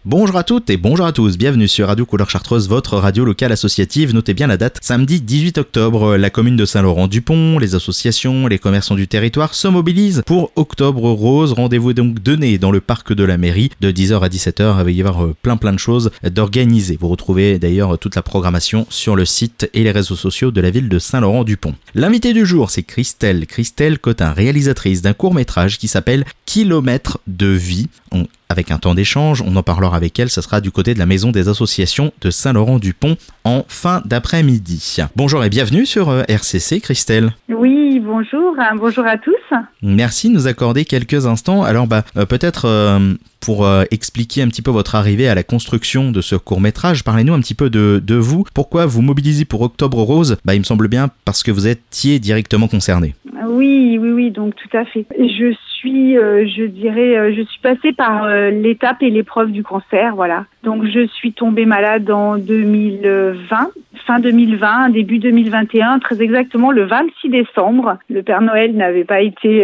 Bonjour à toutes et bonjour à tous, bienvenue sur Radio Couleur Chartreuse, votre radio locale associative. Notez bien la date, samedi 18 octobre, la commune de Saint-Laurent-du-Pont, les associations, les commerçants du territoire se mobilisent pour Octobre Rose. Rendez-vous est donc donné dans le parc de la mairie de 10h à 17h. Il va y avoir plein de choses d'organiser. Vous retrouvez d'ailleurs toute la programmation sur le site et les réseaux sociaux de la ville de Saint-Laurent-du-Pont. L'invité du jour, c'est Christelle Cotin, réalisatrice d'un court-métrage qui s'appelle Kilomètres de vie. Avec un temps d'échange, on en parlera avec elle, ça sera du côté de la maison des associations de Saint-Laurent-du-Pont en fin d'après-midi. Bonjour et bienvenue sur RCC, Christelle. Oui, bonjour à tous. Merci de nous accorder quelques instants. Alors peut-être pour expliquer un petit peu votre arrivée à la construction de ce court-métrage, parlez-nous un petit peu de vous. Pourquoi vous mobilisez pour Octobre Rose ? Il me semble bien parce que vous étiez directement concerné. Oui, donc tout à fait. Je suis passée par l'étape et l'épreuve du cancer, voilà. Donc je suis tombée malade en 2020, fin 2020, début 2021, très exactement le 26 décembre. Le Père Noël n'avait pas été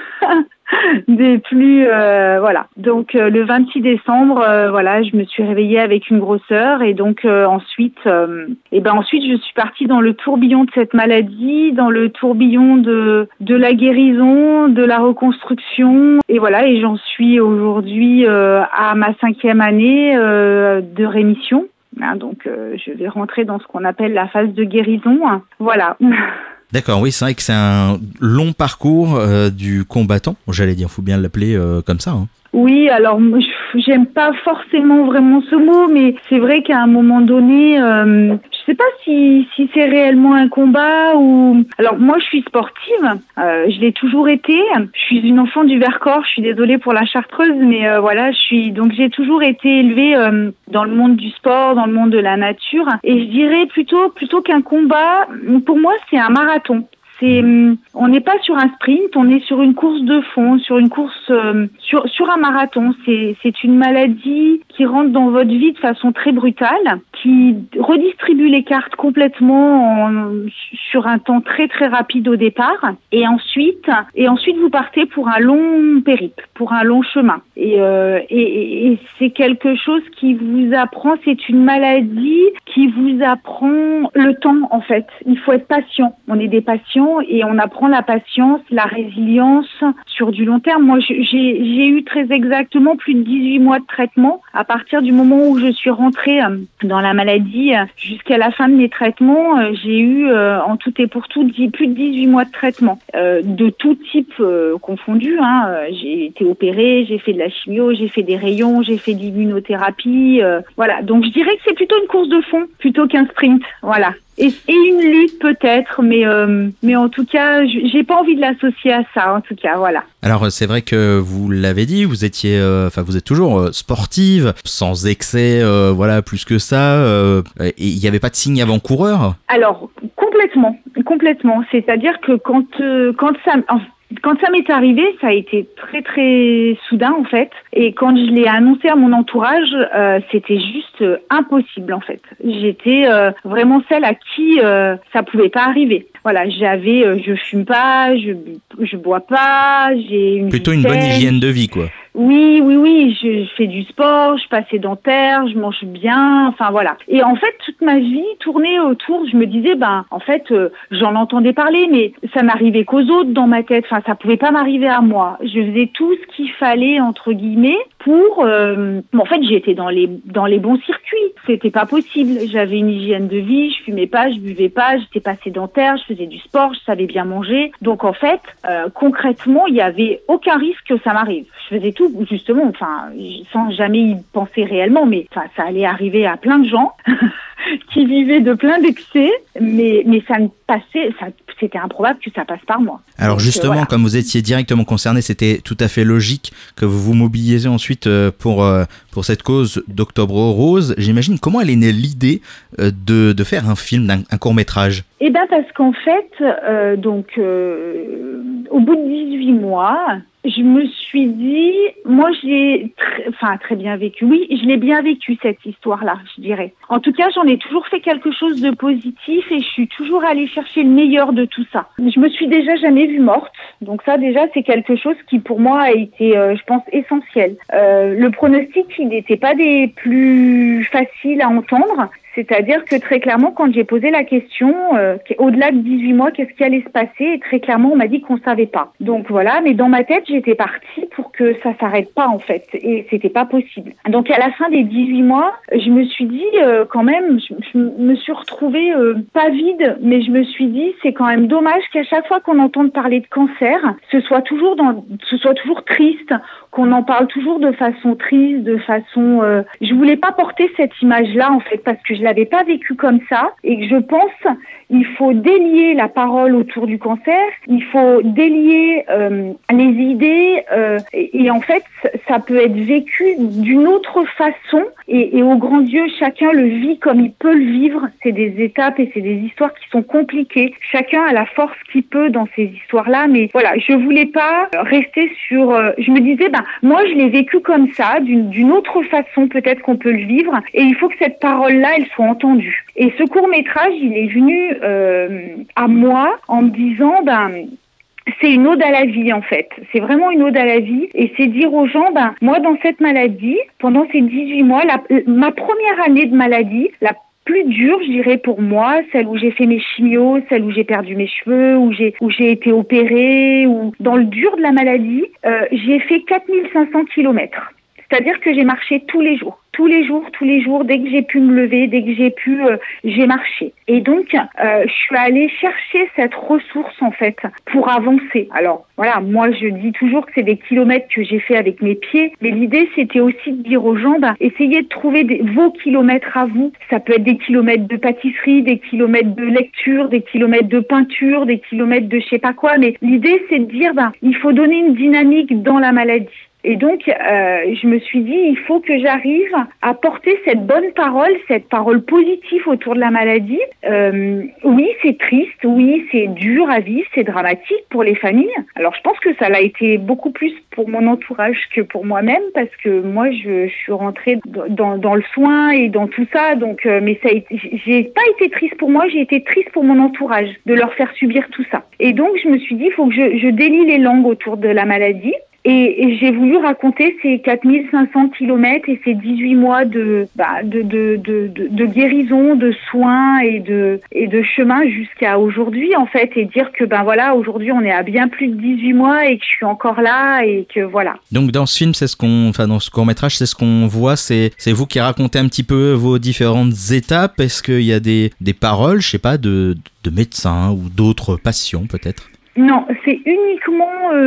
des plus voilà. Donc le 26 décembre, je me suis réveillée avec une grosseur et donc ensuite je suis partie dans le tourbillon de cette maladie, dans le tourbillon de la guérison, de la reconstruction et voilà, et j'en suis aujourd'hui à ma 5e année de rémission. Donc je vais rentrer dans ce qu'on appelle la phase de guérison. Voilà. D'accord, oui, c'est vrai que c'est un long parcours du combattant. J'allais dire, faut bien l'appeler comme ça. Oui, alors j'aime pas forcément vraiment ce mot, mais c'est vrai qu'à un moment donné, je sais pas si c'est réellement un combat ou. Alors moi, je suis sportive, je l'ai toujours été. Je suis une enfant du Vercors. Je suis désolée pour la Chartreuse, mais j'ai toujours été élevée dans le monde du sport, dans le monde de la nature, et je dirais plutôt qu'un combat. Pour moi, c'est un marathon. On n'est pas sur un sprint, on est sur une course de fond, sur une course, sur un marathon. C'est une maladie qui rentre dans votre vie de façon très brutale, qui redistribue les cartes complètement sur un temps très très rapide au départ, et ensuite vous partez pour un long périple, pour un long chemin. Et c'est quelque chose qui vous apprend, c'est une maladie qui vous apprend le temps en fait. Il faut être patient. On est des patients. Et on apprend la patience, la résilience sur du long terme. Moi, j'ai eu très exactement plus de 18 mois de traitement. À partir du moment où je suis rentrée dans la maladie, jusqu'à la fin de mes traitements, j'ai eu en tout et pour tout plus de 18 mois de traitement. De tout type confondu. J'ai été opérée, j'ai fait de la chimio, j'ai fait des rayons, j'ai fait de l'immunothérapie. Voilà. Donc, je dirais que c'est plutôt une course de fond plutôt qu'un sprint. Voilà. Et une lutte peut-être, mais en tout cas, j'ai pas envie de l'associer à ça, en tout cas, voilà. Alors c'est vrai que vous l'avez dit, vous êtes toujours sportive, sans excès, plus que ça. Et il n'y avait pas de signe avant-coureur ? Alors complètement. C'est-à-dire que quand ça m'est arrivé, ça a été très très soudain en fait. Et quand je l'ai annoncé à mon entourage, c'était juste impossible en fait. J'étais vraiment celle à qui ça pouvait pas arriver. Voilà, je fume pas, je bois pas, j'ai une plutôt une bonne hygiène de vie quoi. Oui, je fais du sport, je suis pas sédentaire, je mange bien, enfin voilà. Et en fait, toute ma vie tournait autour, je me disais, j'en entendais parler, mais ça m'arrivait qu'aux autres dans ma tête, enfin ça pouvait pas m'arriver à moi. Je faisais tout ce qu'il fallait, entre guillemets, pour... en fait, j'étais dans les bons circuits, c'était pas possible. J'avais une hygiène de vie, je fumais pas, je buvais pas, j'étais pas sédentaire, je faisais du sport, je savais bien manger. Donc en fait, concrètement, il y avait aucun risque que ça m'arrive. Je faisais tout justement, sans jamais y penser réellement, mais ça allait arriver à plein de gens qui vivaient de plein d'excès, mais ça ne passait, c'était improbable que ça passe par moi. Alors justement, comme vous étiez directement concerné, c'était tout à fait logique que vous vous mobilisiez ensuite pour cette cause d'Octobre Rose. J'imagine, comment elle est née l'idée de faire un film, un court-métrage ? Eh ben parce qu'en fait, au bout de 18 mois, je me suis dit, moi je l'ai très bien vécu. Oui, je l'ai bien vécu cette histoire-là, je dirais. En tout cas, j'en ai toujours fait quelque chose de positif et je suis toujours allée chercher le meilleur de tout ça. Je me suis déjà jamais vue morte, donc ça déjà c'est quelque chose qui pour moi a été, je pense, essentiel. Le pronostic, il n'était pas des plus faciles à entendre. C'est-à-dire que très clairement, quand j'ai posé la question, au-delà de 18 mois, qu'est-ce qui allait se passer? Et très clairement, on m'a dit qu'on savait pas. Donc voilà, mais dans ma tête, j'étais partie pour que ça s'arrête pas en fait, et c'était pas possible. Donc à la fin des 18 mois, je me suis dit quand même, je me suis retrouvée pas vide, mais je me suis dit c'est quand même dommage qu'à chaque fois qu'on entende parler de cancer, ce soit toujours triste, qu'on en parle toujours de façon triste, de façon. Je voulais pas porter cette image-là en fait parce que je l'avais pas vécu comme ça et que je pense il faut délier la parole autour du cancer, il faut délier les idées et en fait ça peut être vécu d'une autre façon et aux grands yeux chacun le vit comme il peut le vivre. C'est des étapes et c'est des histoires qui sont compliquées. Chacun a la force qu'il peut dans ces histoires-là, mais voilà, je voulais pas rester sur. Je me disais moi je l'ai vécu comme ça, d'une autre façon peut-être qu'on peut le vivre et il faut que cette parole-là elle soit entendue. Et ce court-métrage il est venu à moi en me disant c'est une ode à la vie en fait. C'est vraiment une ode à la vie et c'est dire aux gens moi dans cette maladie, pendant ces 18 mois, ma première année de maladie, la plus dure, je dirais pour moi, celle où j'ai fait mes chimios, celle où j'ai perdu mes cheveux, où j'ai été opérée, ou dans le dur de la maladie, j'ai fait 4500 kilomètres. C'est-à-dire que j'ai marché tous les jours, dès que j'ai pu me lever, dès que j'ai marché. Et donc, je suis allée chercher cette ressource, en fait, pour avancer. Alors, voilà, moi, je dis toujours que c'est des kilomètres que j'ai fait avec mes pieds, mais l'idée, c'était aussi de dire aux gens, essayez de trouver vos kilomètres à vous. Ça peut être des kilomètres de pâtisserie, des kilomètres de lecture, des kilomètres de peinture, des kilomètres de je sais pas quoi, mais l'idée, c'est de dire, il faut donner une dynamique dans la maladie. Et donc, je me suis dit, il faut que j'arrive à porter cette parole positive autour de la maladie. Oui, c'est triste, oui, c'est dur à vivre, c'est dramatique pour les familles. Alors, je pense que ça l'a été beaucoup plus pour mon entourage que pour moi-même, parce que moi, je suis rentrée dans le soin et dans tout ça. Donc, mais j'ai pas été triste pour moi, j'ai été triste pour mon entourage de leur faire subir tout ça. Et donc, je me suis dit, il faut que je délie les langues autour de la maladie. Et j'ai voulu raconter ces 4500 kilomètres et ces 18 mois de guérison, de soins et de chemin jusqu'à aujourd'hui, en fait, et dire que, aujourd'hui, on est à bien plus de 18 mois et que je suis encore là et que voilà. Donc, dans ce film, dans ce court-métrage, c'est ce qu'on voit, c'est vous qui racontez un petit peu vos différentes étapes. Est-ce qu'il y a des paroles, je sais pas, de médecins ou d'autres patients, peut-être? Non, c'est uniquement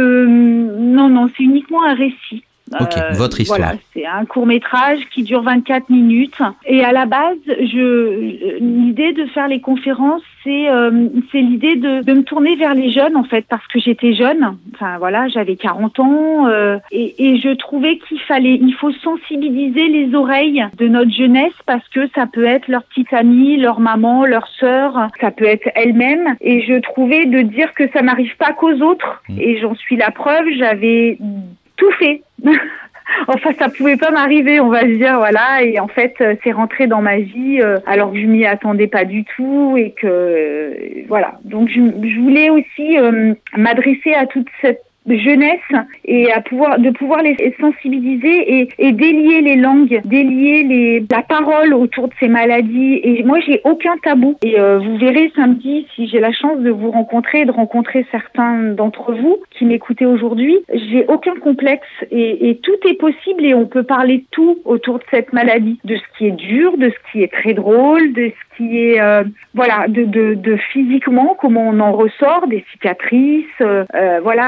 c'est uniquement un récit. Ok, votre histoire. Voilà, c'est un court-métrage qui dure 24 minutes. Et à la base, l'idée de faire les conférences, c'est l'idée de me tourner vers les jeunes, en fait, parce que j'étais jeune. Enfin, voilà, j'avais 40 ans. Et je trouvais il faut sensibiliser les oreilles de notre jeunesse parce que ça peut être leur petite amie, leur maman, leur sœur, ça peut être elle-même. Et je trouvais de dire que ça n'arrive pas qu'aux autres. Et j'en suis la preuve, j'avais tout fait. Enfin, ça pouvait pas m'arriver, on va se dire, voilà. Et en fait, c'est rentré dans ma vie alors que je m'y attendais pas du tout et que voilà. Donc, je voulais aussi m'adresser à toute cette jeunesse et de pouvoir les sensibiliser et délier les langues, délier la parole autour de ces maladies. Et moi, j'ai aucun tabou. Et vous verrez samedi, si j'ai la chance de vous rencontrer, de rencontrer certains d'entre vous qui m'écoutez aujourd'hui, j'ai aucun complexe et tout est possible et on peut parler de tout autour de cette maladie, de ce qui est dur, de ce qui est très drôle, de ce qui est de physiquement comment on en ressort, des cicatrices, voilà. Et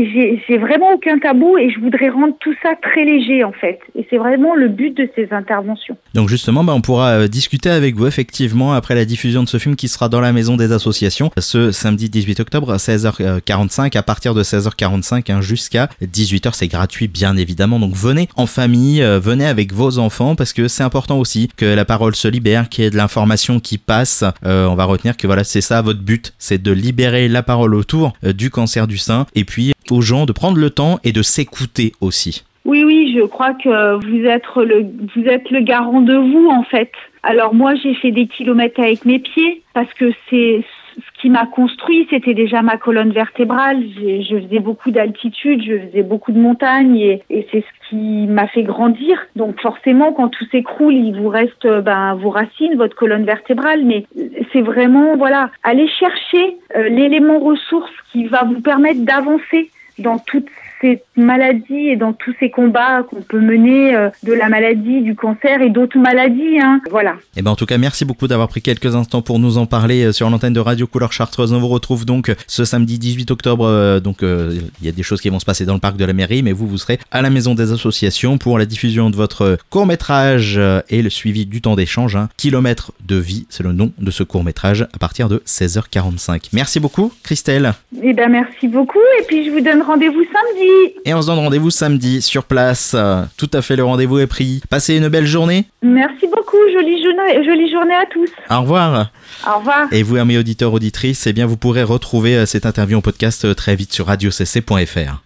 j'ai vraiment aucun tabou et je voudrais rendre tout ça très léger en fait. Et c'est vraiment le but de ces interventions. Donc justement, on pourra discuter avec vous effectivement après la diffusion de ce film qui sera dans la Maison des Associations ce samedi 18 octobre à 16h45, à partir de 16h45 jusqu'à 18h. C'est gratuit bien évidemment, donc venez en famille, venez avec vos enfants parce que c'est important aussi que la parole se libère, qu'il y ait de l'information qui passe. On va retenir que voilà, c'est ça votre but, c'est de libérer la parole autour du cancer du sein et puis aux gens de prendre le temps et de s'écouter aussi. Oui, je crois que vous êtes le garant de vous en fait. Alors moi j'ai fait des kilomètres avec mes pieds parce que c'est ce qui m'a construit, c'était déjà ma colonne vertébrale. Je faisais beaucoup d'altitude, je faisais beaucoup de montagnes et c'est ce qui m'a fait grandir. Donc forcément, quand tout s'écroule, il vous reste vos racines, votre colonne vertébrale. Mais c'est vraiment, voilà, aller chercher l'élément ressource qui va vous permettre d'avancer dans toutes ces maladies et dans tous ces combats qu'on peut mener de la maladie, du cancer et d'autres maladies. Voilà. Et en tout cas, merci beaucoup d'avoir pris quelques instants pour nous en parler sur l'antenne de Radio Couleur Chartreuse. On vous retrouve donc ce samedi 18 octobre. Il y a des choses qui vont se passer dans le parc de la mairie, mais vous serez à la Maison des Associations pour la diffusion de votre court-métrage et le suivi du temps d'échange. Kilomètres de vie, c'est le nom de ce court-métrage à partir de 16h45. Merci beaucoup, Christelle. Merci beaucoup et puis je vous donne rendez-vous samedi. Et on se donne rendez-vous samedi sur place. Tout à fait, le rendez-vous est pris. Passez une belle journée. Merci beaucoup, jolie journée à tous. Au revoir. Au revoir. Et vous, amis auditeurs, auditrices, vous pourrez retrouver cette interview en podcast très vite sur radiocc.fr.